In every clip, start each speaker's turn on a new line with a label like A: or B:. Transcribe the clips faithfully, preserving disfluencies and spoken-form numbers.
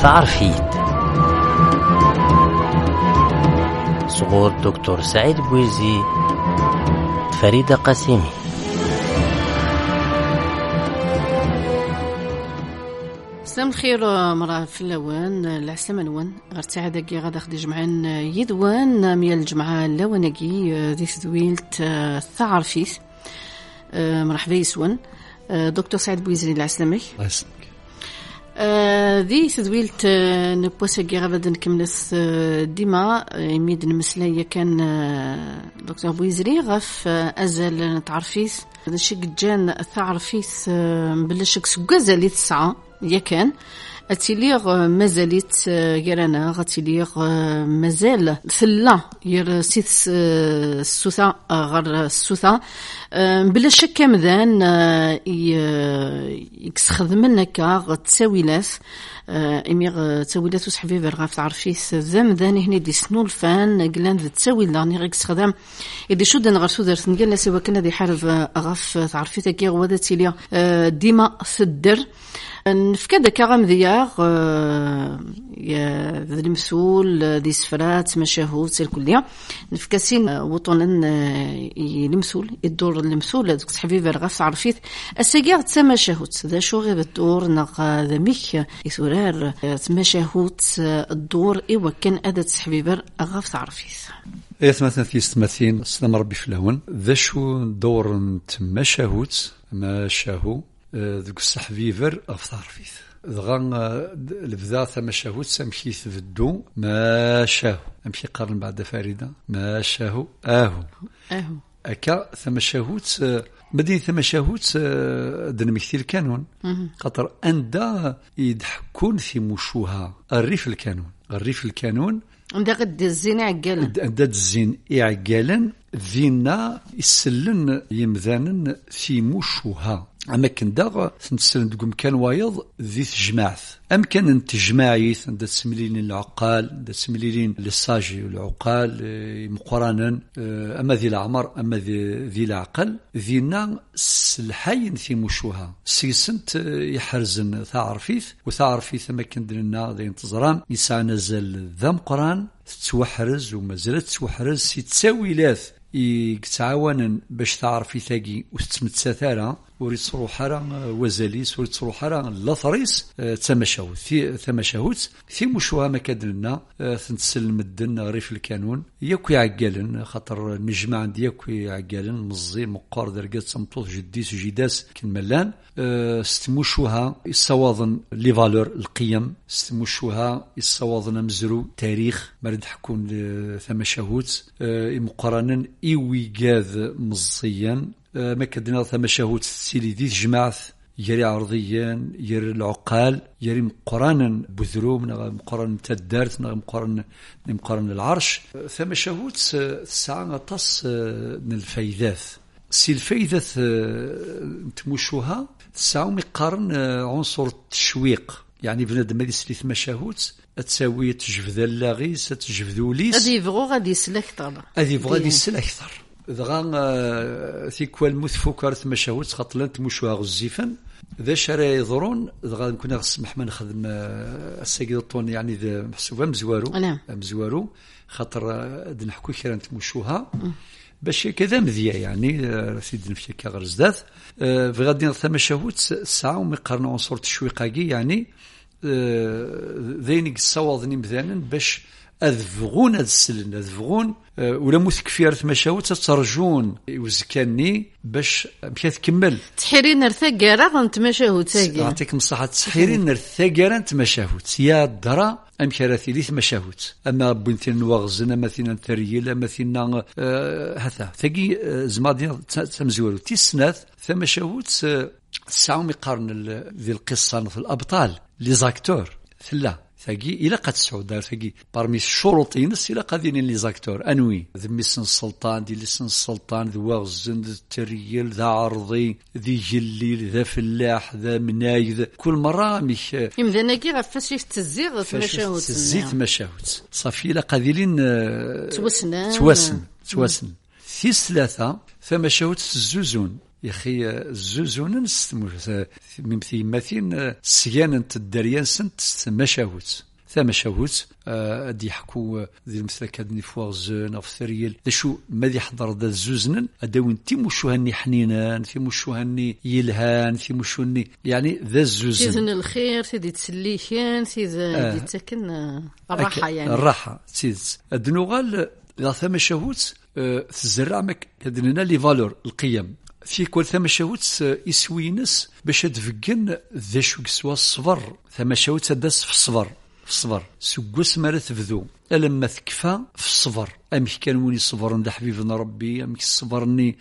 A: تعرفيت صغور دكتور سعيد بويزي فريدة قاسمي.
B: مساء الخير مرة في اللوان العسلامة نوان غرتعادة كي غادا خدي جمعان يدوان ميال الجمعة اللواناكي ذي ثويلت الثعرفيث. مرحبا يسوان دكتور سعيد بويزي العسلامة.
C: الله يسلمك.
B: ذي ثويلت نبوسا كي غادا نكملس ديما يميد المسلاية كان دكتور بويزري غف أزل نتعرفيث هذا الشيء جان الثعرفيث بلشك سكازا لي تسعة يا كان أتيليغ مازالت يرانا غتيليغ مازال ثلا ير سيث السوثا غير السوثا بلا شك مذان يكسخدمنك غتساويلات اميغ تساويلات وسحبي فيغ تعرفيس ذم ذاني هني دي سنو الفان قلان ذا تساويل داني غيك سخدم يدي شو دن غرسو درت نقال سوا كنا دي حارف غف تعرفيتا كي غودا تيليا ديما ثدر نفكاد كاغام ذياغ يا ذا المسؤول دي سفرات مشاهود سير كلية نفكاسين وطنا المسؤول الدور المسؤول دوك صحفي فيرغاف تعرفيت السجاع تسمى شهود ذا شو غير الدور نق ذا ميك يثورار تمشاهود الدور إيوا كان أداة صحفي فير غاف تعرفيت
C: إيه مثلا في استمثين سلام ربي فلهون ذا شو دور تمشاهود ما شاهو ذوك الصحفيفر أفطارفيث ذغان البذا ثم شاهود سمشيث في الدو ما شاهو أمشي قرن بعد فريدة ما شاهو آهو
B: آهو
C: أكا ثم شاهود مدينة ثم شاهود دنمكثير كانون قطر أندا يضحكون في مشوها الريف الكانون الريف الكانون
B: عند قد الزين عقالا
C: عند الزين عقالا ذينا يسلن يمذانا في مشوها أما كان داغ سنتسلم دقوم كان وايض ذي تجمعث أم كان انت جماعيث عند تسمليلين العقال عند تسمليلين للساجي والعقال مقرانا أما ذي العمر أما ذي, ذي العقل ذينا سلحين في مشوها سيسنت يحرزن ثعرفيث وثعرفيث أما كان دلنا ذي انتظران يسعى نزل ذا مقران تتوحرز ومازالت تتوحرز سيتساويلات يتعاون باش تعرفي ثاقي وتتمتساثارا وريد صروحارا وزاليس وريد صروحارا لثريس تمشاوت في تمشاوت في مشوها مكادلنا تنتسلم الدن ريف الكانون ياكو عقالن خاطر نجمع عندي ياكو عقالن مزي مقار درجات سمطوط جديس جداس كنملان استمشوها الصواظن لي فالور القيم استمشوها الصواظن مزرو تاريخ مرد حكون ثمشاوت مقارنا إيويجاذ مزيا ما كدنا ثم شهود السيلي ذي جماعث يري عرضيا يري العقال يري مقرانا بذرو مقرانا تدارت مقرانا مقرانا العرش ثم شهود الساعة تص من الفايدات سي الفايدات تمشوها الساعة مقارن عنصر التشويق يعني بنادم هذه سليث مشاهود تساوي تجفذ اللاغيس تجفذو ليس
B: هذه يبغوا غادي يسلك أكثر
C: هذه يبغى غادي يسلك أكثر دغا ثيكوال المثفوكار تمشاهود خاطر تمشوها غزيفا ذا شرا يضرون دغا كنا نسمح ما نخدم السيد الطون يعني ذا محسوبه مزوارو
B: نعم
C: مزوارو خاطر نحكوا كي تمشوها باش كذا مذيا يعني سيدنا في كا غرزدات في غادي تمشاهود الساعه ومقارنه عنصر التشويقاكي يعني ذينك الصواظني مثلا باش أذفغون هذا السلن أذفغون ولا مثكفير تمشاو تترجون وزكاني باش مشى تكمل
B: تحيرين نرثاقارا نتمشاو تاقي
C: نعطيكم الصحة تحيرين نرثاقارا نتمشاو يا الدرا أم كراثيلي تمشاو أما بنتين وغزن أما ثينا ثريل أما ثينا هذا ثقي زمادين تمزورو تيسناث تمشاو تسعهم يقارن ذي القصة في الأبطال لي زاكتور ثلا ثقي إلا قد سعود ثقي برمي الشروط ينس إلا قادين لي زاكتور أنوي ذي سن السلطان ذي لسن السلطان ذي واغزن ذي التريل ذا عرضي ذي جليل ذا فلاح ذا منايذ كل مرة مش
B: يمدنا كي غفاش تزيغ تمشاهود
C: تزيغ تمشاهود صافي إلا قادين
B: توسن
C: توسن توسن في ثلاثة ثمشاهود الزوزون يا أخي الزوزون نستموش ممثي مثين سيان الدريان سنت مشاهوت ثم شهوت أدي يحكوا ذي المثل كادني فوازن أو ثريل ذا شو ما ذي حضر ذا الزوزن أداوين تي مشو هني حنينان في مشو هني يلهان في مشو هني يعني ذا الزوزن
B: تيزن الخير تيدي تسليكان تيزا دي تسكن الراحة يعني
C: الراحة تيز الدنوغال ذا ثم شهوت تزرع مك كادننا لي فالور القيم في كل ثم شهوت يسوينس باش تفقن ذا شو كسوا الصبر ثم شهوت تدس في الصبر في الصبر سقوس ما تبذو ألما تكفى في الصبر أمك كان وني صبر ند حبيبنا ربي أمك الصبرني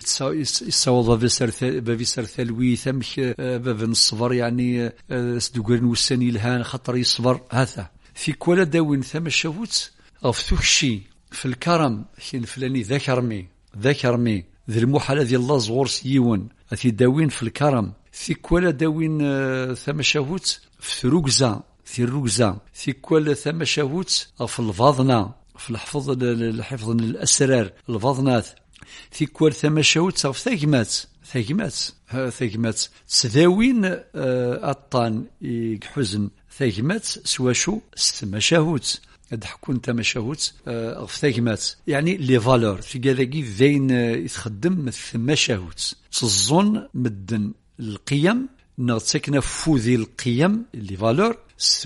C: يصوض بابي سر ثلويث أمك بابن الصبر يعني سدوقرن والسني الهان خطر يصبر هذا في كل داوين ثم الشهوت غفتوك شي في الكرم حين فلاني ذكرمي ذكرمي ذي المحالة ذي الله زغور سيون أثي داوين في الكرم في كل داوين ثم الشهوت في ركزة في الركزة في كل ثم شهوت في الفاضنة في الحفظ الحفظ الأسرار الفاضنات في كل ثم شهوت في ثقمات ثقمات ثقمات سداوين أطان حزن ثقمات سوا شو ثم شهوت أدحكون ثم شهوت في ثقمات يعني لي فالور في كذاكي ذين يتخدم ثم شهوت تظن مدن القيم نغتسكنا فوذي القيم اللي فالور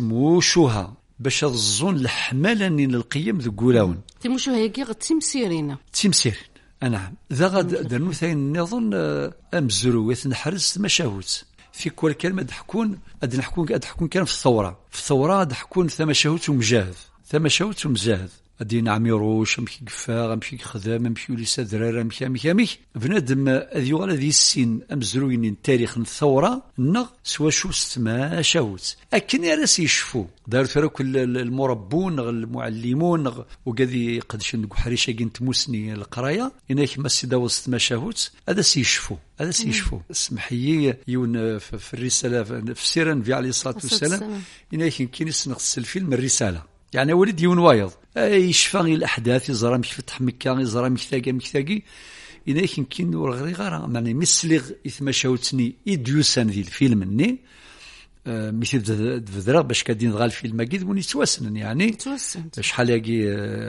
C: سموشوها باش تظن الحملة للقيم ذو قولاون
B: تمشوها يجي تمسيرين
C: تمسيرين نعم ذا غد درنو ثين نظن أمزرويث نحرز مشاهوت في كل كلمة دحكون أدنحكون أدحكون كان في الثورة في الثورة دحكون ثم شهوت ومجاهد ثم شهوت ومجاهد أدينا عميروش أمشي قفاغ أمشي خدام أمشي وليس درار أمشي أمشي أمشي بنادم أذي غالا ذي السين أمزروين تاريخ الثورة نغ سوا شو استما شاوت أكن يارس يشفو دار ثراك المربون نغ المعلمون نغ وقذي قدش نقو حريشة جنت موسني القراية إناك ما سيدا وسط ما شاوت هذا سيشفو هذا سيشفو اسمحي يون في الرسالة في سيرا في عليه الصلاة والسلام إناك يمكن يسنغسل الفيلم الرسالة يعني ولد يون وايض يشفى الأحداث يزرى مش فتح مكة يزرى مش ثاقي مش ثاقي إناك يمكن ورغري غارة معني مسلغ إثما شاوتني إديوسان ذي الفيلم مني مثل ذرا باش كادين غال الفيلم أكيد وني توسن يعني
B: توسن
C: شحال ياكي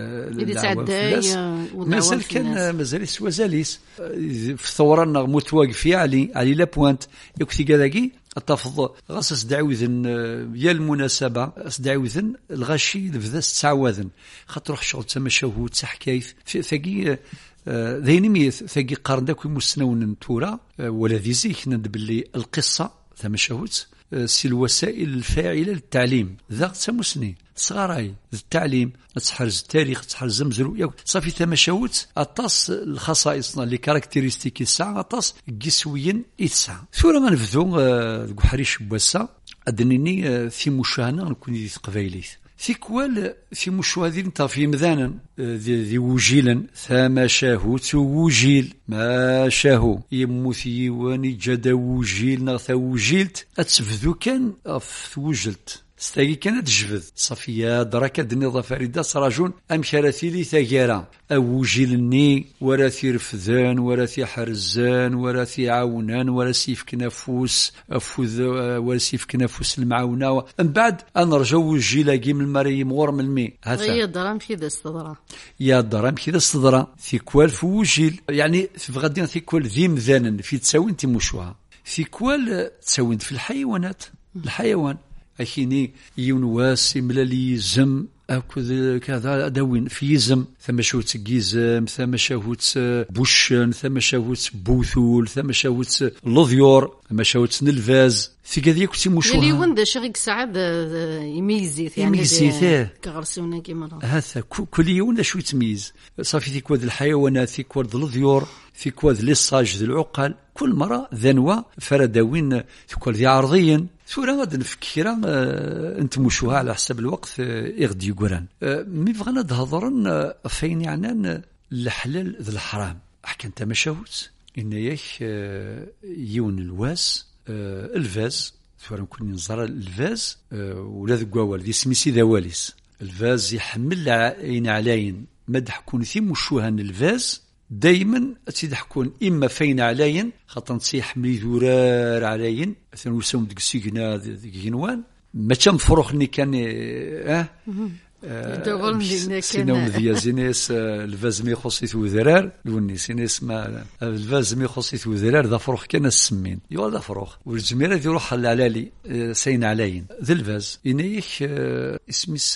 C: مازال كان مازال سوا زاليس في الثورة متواقفين علي علي لا بوانت يكفي كذاكي التفض غاس سدعوذن يا المناسبة سدعوذن الغاشي لفذا ستعوذن خاطر روح شغل تما شهود تحكايث ثقي ذيني ميث ثقي قارن داك مستنون تورا ولا ذي زيك ند باللي القصة ثم شهود سي الوسائل الفاعلة للتعليم ذا تمسني صغاراي التعليم تحرز التاريخ تحرز مزرو صافي ثم شهوت أطاس الخصائصنا اللي كاركتيرستيك الساعة أطاس قسويين إتساعة ثورة ما نفذو ذو حريش بواسا أدنيني في مشاهنة نكون ذي قبايليث في كوال في مشوهذين انت في مذانا ذي وجيلا ثما شاهوت وجيل ما شاهو يموثي واني جدا وجيل نغثا وجيلت أتفذو كان في وجلت ستاقي كانت جفذ صفية دركة دنيا فريدة سراجون أم كارثيلي ثاقيرا أوجيلني وراثي رفذان وراثي حرزان وراثي عاونان وراثي في كنافوس أفوذ وراثي في كنافوس المعاونة من بعد أنا رجو وجيلا قيم المريم غورم المي
B: هذا يا درام كذا استضرا
C: يا درام كذا استضرا في كوال في وجيل يعني في غادين في كوال ذي مذانا في تساوين تمشوها في كوال تساوين في الحيوانات الحيوان أكيني يونواس ملالي زم أكو كذا داوين في زم ثم شهوت جيزم ثم شهوت بوشن ثم شهوت بوثول ثم شهوت لضيور ثم شهوت نلفاز في كذا كنتي مشوها
B: اللي وند شغيك سعد يميزيت يعني
C: يميزيت
B: كغرسونا كيما
C: هذا كل يوم شو يتميز صافي في كود الحيوانات في كود الضيور في كود ليصاج ذي العقل كل مرة ذنوة فرداوين في كود ذي عرضيا ثورة غادي نفكر اه انت مشوها على حسب الوقت اغدي يقولان اه مي بغينا نهضرن فين يعني الحلال ذي الحرام حكى انت ما شاوت ان ياك اه يون الواس اه الفاز ثورة نكون نزرى الفاز اه ولا ذي قوال ذي سميسي ذواليس الفاز يحمل عين علين مدح كون في مشوها الفاز دايما تيضحكون اما فين عليا خاطر نصيح ملي ذورار عليا مثلا وساوم ديك السيكنا ديك جنوان ما تم فروخني كان اه سيناو ذي زينيس الفازمي خصيت وذرار لوني سينيس ما الفازمي خصيت وذرار ذا فروخ كان السمين يوا ذا فروخ والجميله ذي روح علالي سين علين ذا الفاز ينيك اسميس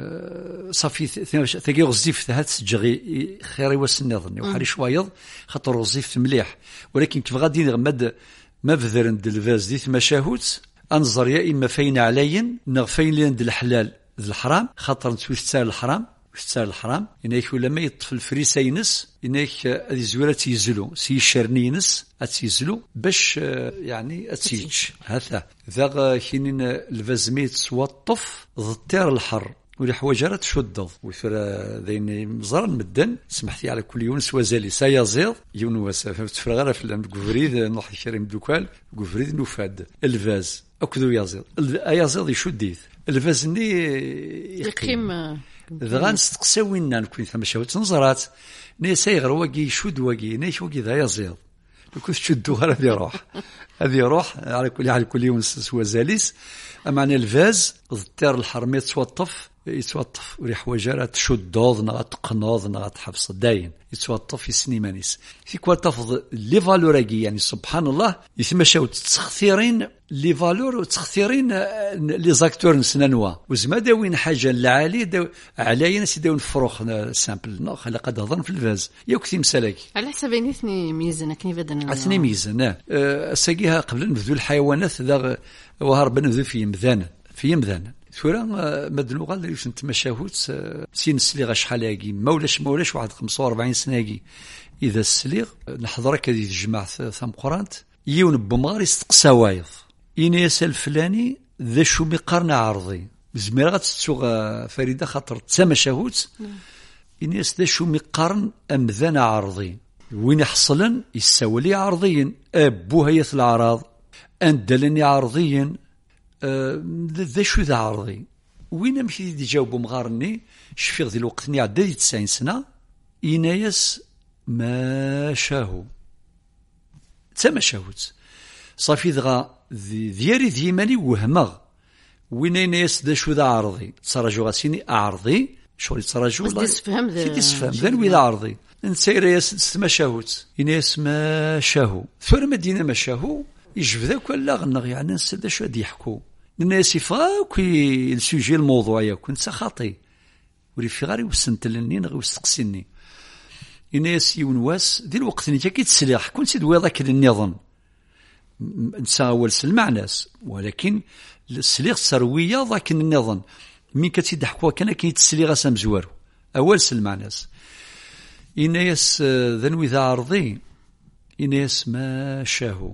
C: صافي ثقي غزيف هات سجغي خيري وسنظني وحالي شوايض خاطر غزيف مليح ولكن كيف غادي نغمد ما بذر عند الفاز ديت مشاهوت انظر يا اما فين علين نغفين لي عند الحلال ذي الحرام خاطر نتوش تسال الحرام واش تسال الحرام إنايك ولا ما يطفي الفريسة ينس إنايك هذه زويرة تيزلو سي شرنينس أتيزلو باش يعني أتيج هذا ذا كاينين الفازميت توطف ضطير الحر ولي حوايج راه تشدض ويفرا ذين مزران مدن سمحتي على كل يونس وزالي سايا زيض يونس تفرا غير في الكفريد نروح كريم دوكال كفريد نوفاد الفاز أكدو يازيض أيازيض يشديث الفازني
B: يقيم
C: ذغان استقساوينا نكون ثم شاوت نزرات نيسا يغر واقي يشد واقي نيش واقي ذا يزيض لكن تشدو هذا يروح هذا يروح على كل على كل يوم سوا زاليس أمعنى الفاز ضطير الحرمية توطف يتوطف وريح وجارة تشدوض نغا تقنوض نغا تحفظ داين يتوطف يسني مانيس في كوال تفض لي فالوراكي يعني سبحان الله يتمشاو تسخثيرين لي فالور وتسخثيرين لي زاكتور نسنانوا وزما داوين حاجة لعالي داو عليا ناس داون فروخ سامبل نوخ على قد هضن في الفاز ياك كثير مسالك
B: على حسب نثني ميزان كني بدنا
C: اثني ميزان اه ساقيها قبل نبذو الحيوانات ذا وهرب نبذو في مذانا في مذانا ثورا مدلو غال يوش نتمشاهوت سين سليغ شحال هاكي مولاش مولاش واحد خمسة وأربعين سنة هاكي إذا السليغ نحضرك هذه الجماعة ثم قرانت يون بمغار يستقسى وايض إني يسال فلاني ذا شو مقارنة عرضي زميرة غتستوغ فريدة خاطر تمشاهوت إني يس ذا شو مقارن أمذان عرضي وين يحصلن يساولي عرضيا أبوها يث الأعراض أندلني عرضيا ذا شو ذا عرضي وين مشي دي جاوبوا مغارني شفيغ ذي الوقت ني عدى تسعين سنة إنايس ما شاهو تما شاهوت صافي دغا ذياري ذيماني وهمغ وين إنايس ذا شو ذا عرضي تصرجو غاسيني أعرضي شغل تصرجو
B: بس تسفهم ذا
C: تسفهم ذا وذا عرضي نسير ياس ما شاهوت إنايس ما شاهو ثور مدينة ما شاهو يجب ذاك ولا غنغ يعني نسد شو غادي يحكوا الناس يفاك السوجي الموضوع ياك كنت خاطي وري في غاري وسنت لني نغي وستقسيني الناس يونواس ذي الوقت اللي كي تسليح كنت سيد ويضاك النظام نساول سلمع ناس ولكن السليغ سرويه ذاك النظام من كتيد حكوا كان كي تسليغ سام زوارو اول سلمع ناس الناس ذنوي ذا عرضي الناس ما شاهو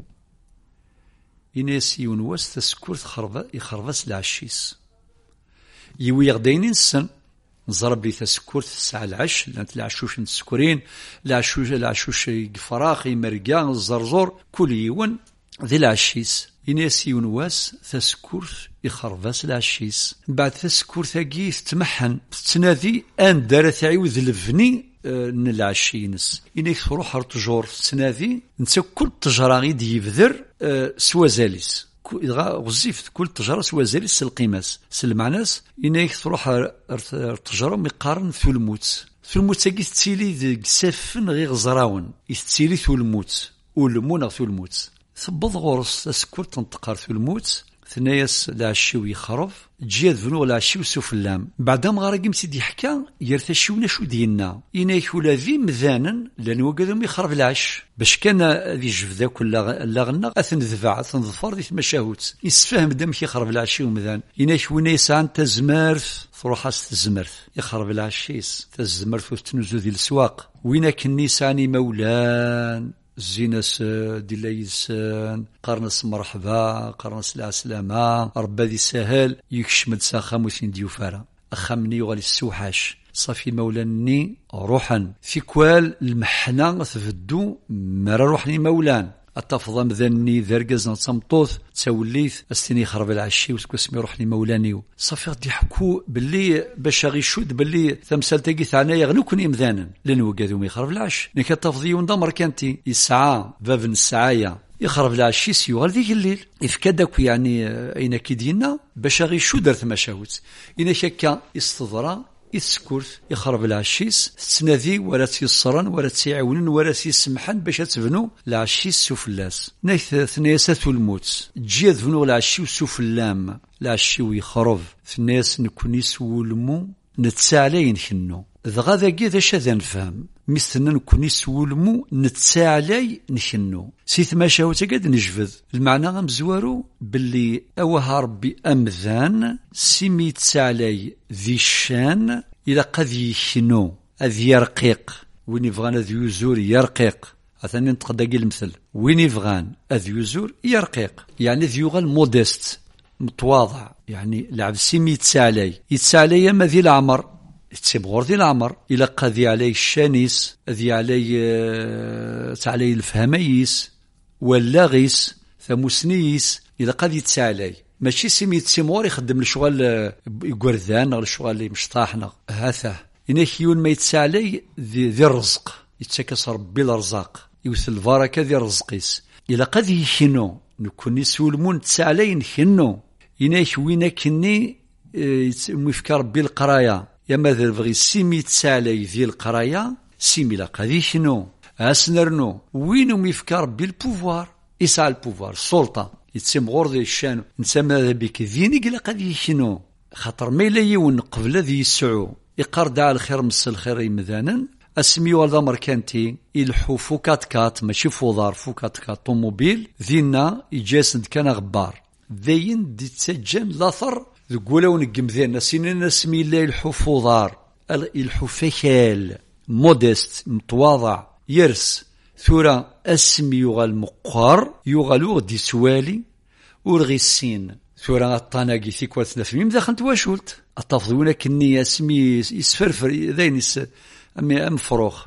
C: إناس يونواس تسكورت خربا يخرباس العشيس يوي غداين السن نزرب بي تسكورت الساعة العش لانت العشوش نتسكورين العشوش العشوش فراخ مرقا الزرزور كل يوان ذي العشيس إناس يونواس تسكورت يخرباس العشيس بعد تسكورت هاكي تتمحن تتنادي أن دار تعيوذ الفني من العشينس إنك تروح رتجور تنادي نتا كل تجرة غيد يبذر أه سوا زاليس غزيف كل تجرة سوا زاليس القيماس سلمعناس إنك تروح رتجرة مقارن ثلموت ثلموت تاكي تسيلي سافن غير غزراون يتسيلي ثلموت ولمون ثلموت ثبض غورس تسكر تنتقر ثلموت ثناياس العشيو يخرف تجي ذنو العشيو سفلام بعد ما غارق مسيدي حكى يرتشيونا شو ديالنا إنايك ولا ذي مذانا لأن وقدهم يخرف العش باش كان ذي جفذا كل لاغنا أثن ذفع أثن ظفار ذي مشاهوت يسفهم دمك يخرف العشيو مذان إنايك ونايس عن تزمرث تروح تزمرث يخرف العشيس تزمرث وتنزو ذي السواق وينك النيساني مولان زينس ديلايسان قرنس مرحبا قرنس العسلامة ربا ذي سهل يكشمد ساخام وثين ديوفارا أخامني يغالي السوحاش صافي مولاني روحا في كوال المحنة تفدو مرا روحني مولان التفضل مذني ذرقز نصمطوث تسوليث استني يخرب العشي وسكو يروح لي مولاني صافي غادي يحكوا باللي باش غي يشود باللي ثمثال تاقي ثاني يغنوكن يمذانا لان وقادو ما يخرب العش نك التفضي وندمر كانتي يسعى باب السعايه يخرب العشي سيوغال ذيك الليل يفكدك يعني اين كيدينا باش غي يشود درت مشاوت اين شكا يستضرى يسكرت يخرب العشيس تنادي ولا تيصرن ولا تيعاونن ولا تيسمحن باش تبنو العشيس سفلاس نيث ثنياسات الموت تجي تبنو العشي وسفلام العشي ويخرب ثنياس نكوني سولمو نتسالي نحنو ذغا ذاكي ذا شذا نفهم مثلنا نكوني سولمو نتسالي نحنو سيث ما شاوت قد نجفذ المعنى غمزوارو باللي اوها ربي امذان سيمي تسالي ذي الشان الى قد يحنو اذ يرقيق وين يبغان اذ يزور يرقيق اثاني نتقداقي المثل وين يبغان اذ يزور يرقيق يعني ذي يغال مودست متواضع يعني لعب سيمي يتسالي يتسالي يما ذي العمر تسيبغور ذي العمر إلا قذي علي الشانيس ذي علي تعلي الفهميس واللاغيس ثموسنيس إلا قذي تسالي ماشي سيمي تسيمور يخدم الشغل يقردان ولا الشغل اللي مشطاحنا هذا إنك يون ما يتسالي ذي, ذي الرزق يتسكس ربي الرزاق يوث البركة ذي الرزقيس إلا قذي يحنو نكون نسولمون تسالي نحنو إنك وينك إني مفكر ربي القرايا يا ماذا بغي سيمي تسالي ذي القرايا سيمي لا قادي شنو اسنرنو وينو ميفكر بالبوفوار يسعى البوفوار السلطه يتسم غور ذي الشان نسمى ذا بك ذيني قلا قادي شنو خاطر ما الا يون قبل ذي يسعو يقرد على الخير مس الخير يمذانا اسمي والله مركانتي يلحو فوكات كات ماشي فوضار فوكات كات طوموبيل ذينا يجاسد كان غبار ذين دي تسجن لاثر ذقولا ونقم ذينا سيننا سمي الله الحفوظار الحفكال مودست متواضع يرس ثورة اسمي يغال مقار يغالو غدي سوالي ورغي السين ثورة الطناقي ثيكواتنا في ميم داخلت واشولت التفضيونا كني اسمي يسفرفر ذين يس امي ام فروخ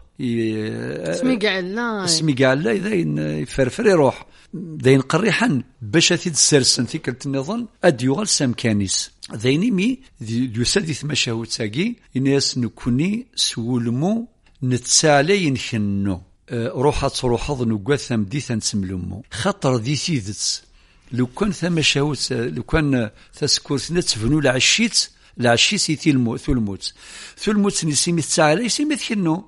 B: اسمي قاعد
C: اسمي قاعد لا ذين يفرفر يروح ذين قريحا باش ثيد السرسن ثيكلت النظام اديوغال سامكانيس ذيني مي يسدي ثمشاوت ساقي الناس نكوني سولمو نتسالي نحنو أه روحات صروحض نقاثم دي ثنسملمو خطر ذي ثيدتس لو كان ثمشاوت لو كان تسكورثنا تفنو العشيت العشيت يثي الموت ثو الموت ثو الموت نسيمي تسالي سيمي ثكنو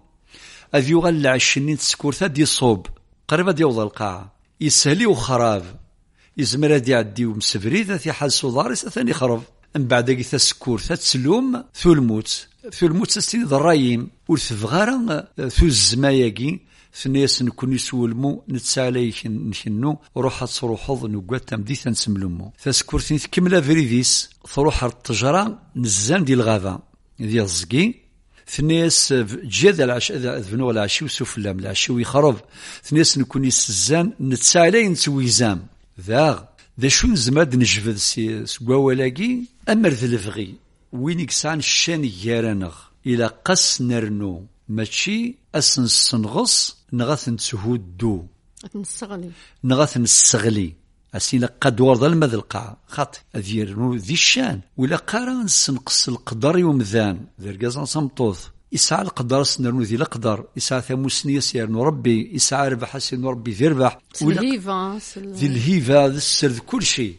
C: اذ يغال العشنين تسكورثا دي صوب قريبا ديوض القاعه يسهلي وخراب يزمر هادي يعدي ومسفري ذا في حال صدارس ثاني خرب من بعد كي تسكور تسلوم ثو الموت ثو الموت تستني ضرايم ورثفغارا ثو الزماياكي ثنياس نكون يسولمو نتسالي نحنو روحات صروحض نقات تمدي ثنسملمو تسكورتني تكمل فريديس تروح التجرة نزان ديال الغابة ديال الزقي ثنياس جاد العش ذبنو العشي وسفلام العشي ويخرب ثنياس نكون يسزان نتسالي نتويزام ذاغ ذا شو نزماد نجفذ سي سكواولاكي امر ذا الفغي وين يكسان الشان يارانغ الى قس نرنو ماشي اسن السنغص نغاث نتسهودو
B: نستغلي
C: نغاث نستغلي اسينا قد ورد المذ القاع خاطي اذيرنو ذي الشان ولا قارا نسنقص القدر يومذان ذا رقازان صمطوث يسعى القدر سنرنو ذي القدر يسعى ثموسنية سيرنو ربي يسعى ربح سيرنو ربي ذي ربح
B: الهيفا
C: ذي الهيفا ذي السر ذي كل شيء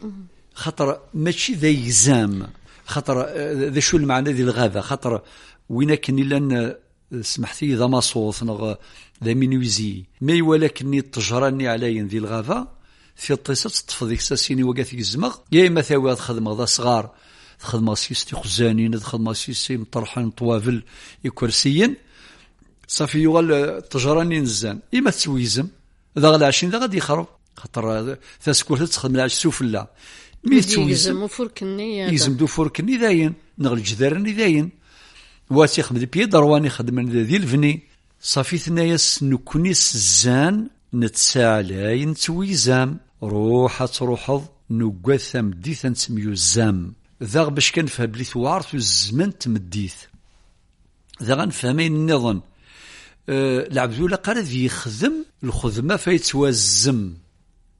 C: خطر ماشي ذا يزام خطر ذا شو المعنى ذي الغابة خطر وين كني لان سمحتي ذا مصوص نغ ذا مينوزي مي ولكني تجراني علي ذي الغابة في الطيسة تطفضيك ساسيني وقاثيك الزمغ يا إما ثاوي تخدم ذا صغار تخدم سيستي خزانين تخدم سيستي مطرحين طوافل يكرسيين صافي يغال تجراني نزان إما تسويزم ذا غلا عشرين ذا غادي يخرب خاطر تسكور تخدم العش سوفلا مي تسويزم
B: وفركني
C: يزم دو فركني داين نغل جدارني داين واتي خدم بي درواني خدم ذي الفني صافي ثناياس نكوني سزان نتسالي نتويزام روحة تروحض نقاثم ديثا نسميو الزام ذا باش كنفهم بلي ثوار في الزمن تمديث ذا غنفهمين النظام أه العبد ولا قال ذي يخدم الخدمة فيتوازم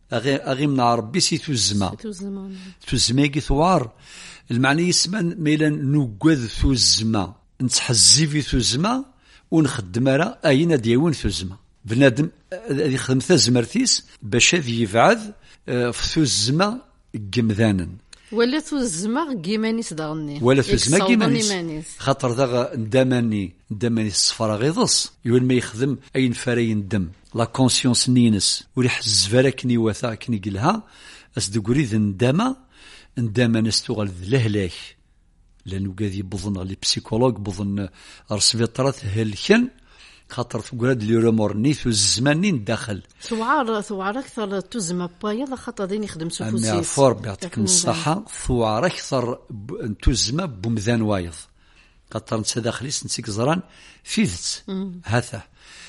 C: أغي أغي من ربي سي توزما توزما كي ثوار المعني يسمى ميلان نوجد توزما نتحزي توزما ونخدم راه أين ديون توزما بنادم هذه خدمة زمرتيس باش هذه يبعد في توزما جمذانا
B: ولا توزما كيمانيس داغني
C: ولا توزما كيمانيس خاطر ذا ندماني ندماني الصفرا غيظص يقول ما يخدم اين فري ندم لا كونسيونس نينس وريح الزفركني وثا كني قلها اسدقوري ذا ندما ندما نستغل ذلهلاك لانه قاعد بظن لي بسيكولوج بظن ارسفيطرات هلكن خاطر تقول هاد اليومور نيث الزماني ندخل
B: ثوار ثوار اكثر تزمى بايض خاطر دين يخدم سوفوسيس
C: انا فور بيعطيك الصحه ثوار اكثر تزمى بمذان وايض خاطر نتا داخليس نسيك زران فيذت هذا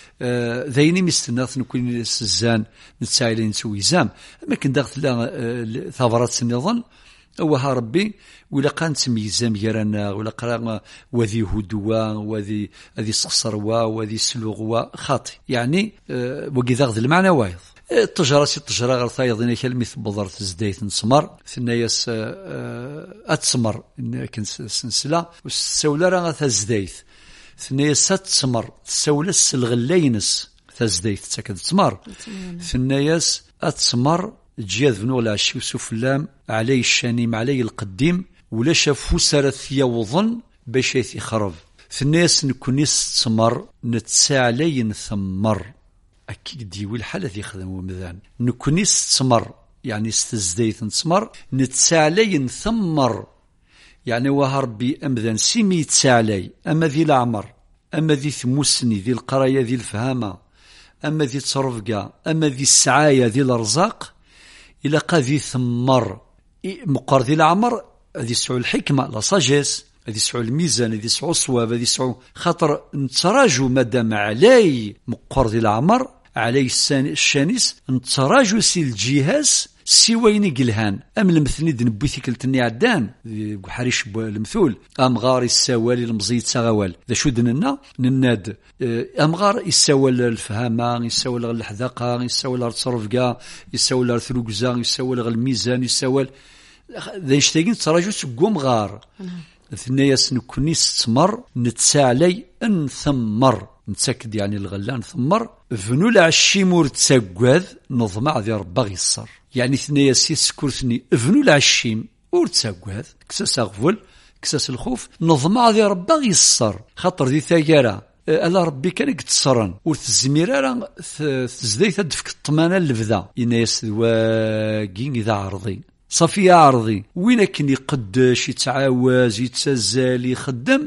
C: ذايني مستناث نكون السزان نتسايلين نسوي زام اما كن داخل ثمرات النظام وها ربي ولا كان تميزام يرانا ولا قرا وذي هدوة وذي هذه صخصروا وذي سلوغوا خاطي يعني أه وكذا غذ المعنى وايض التجارة سي التجارة غير ثايضين كلمة بضرة زديت نسمر ثناياس أه أتسمر كن سنسلا والسولة راه ثزديت ثناياس تسمر السولة الغلينس ثزديت تاكد تسمر ثناياس أتسمر جياد بنو العشي وسفلام علي الشانيم علي القديم ولا شافو سارت يوظن باش يخرب في الناس نكونيس تسمر نتساعلي نثمر اكيد ديوي الحالة ذي خدموا مذان نكونيس تسمر يعني استزديت نتسمر نتساعلي نثمر يعني وهربي امذان سيمي يتساعلي اما ذي العمر اما ذي ثموسني ذي القراية ذي الفهامة اما ذي تصرفقا اما ذي السعاية ذي الارزاق إلا قاذي ثمر مقار ذي العمر هذي سعو الحكمة لا ساجيس هذي سعو الميزان هذي سعو الصواب هذي سعو خاطر نتراجو مادام علي مقار ذي العمر علي الشانيس نتراجو سي الجهاز سي وين قلهان أم المثني دنبوي ثيكلتني عدان حريش المثول أم غار السوالي المزيد سغوال ذا شو دننا نناد أم غار يسوال الفهامة يسوال الحذاقة يسوال التصرفقة يسوال الثلوقزا يسوال الميزان يسوال ذا يشتاقين تراجو سقوم غار ثنيا سنكوني ستمر نتساعلي ان ثمر نتسكد يعني الغلان ثمر فنو العشي مور تساقوذ نظمع ذي ربا غيصر يعني ثنيا سيسكرثني فنو العشيم ور تساقوذ كساس أغفل كساس الخوف نظمع ذي ربا غيصر خاطر ذي ثاقارا ألا ربي كان يكتسرن ورتزميرا تزدي تدفك الطمانة اللفذا إناس واقين إذا عرضي صافي عرضي وين كان يقدش يتعاوز يتسزل يخدم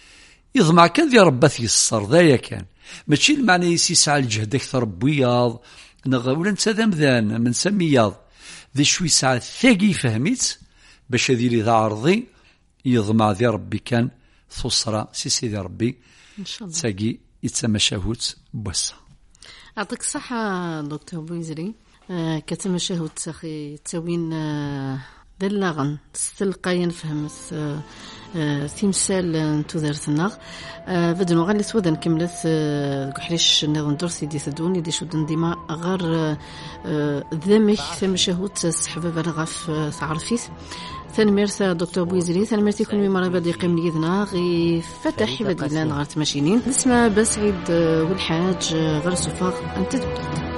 C: يضمع كان ذي ربا يصر ذايا كان ماشي المعنى يسعى الجهد أكثر بياض ولا نتا ذمذان من سمياض ذي شوي ساعة ثاقي فهميت باش هذي لي ذا عرضي يضمع ذي ربي كان ثصرة سيسي ذي ربي
B: إن شاء الله
C: تاقي يتسمى شهوت بوسا.
B: يعطيك الصحة دكتور بويزري. آه كتم شهوت سخي تسوين آه دلاغن ستلقاين فهمت آه آه تمثال نتوذرتنا آه بدنا غالي سودا كملت آه حريش نظن درسي دي ثدوني دي شودن ديما غير آه ذمك ثم شهوت السحبة بلغف آه تعرفيت ثاني مرسى دكتور بويزري ثاني مرسى يكون ميمارا بدي يقيم ليذنا غي فتح بديلان غير تماشينين نسمع بسعيد والحاج غير صفاق أنت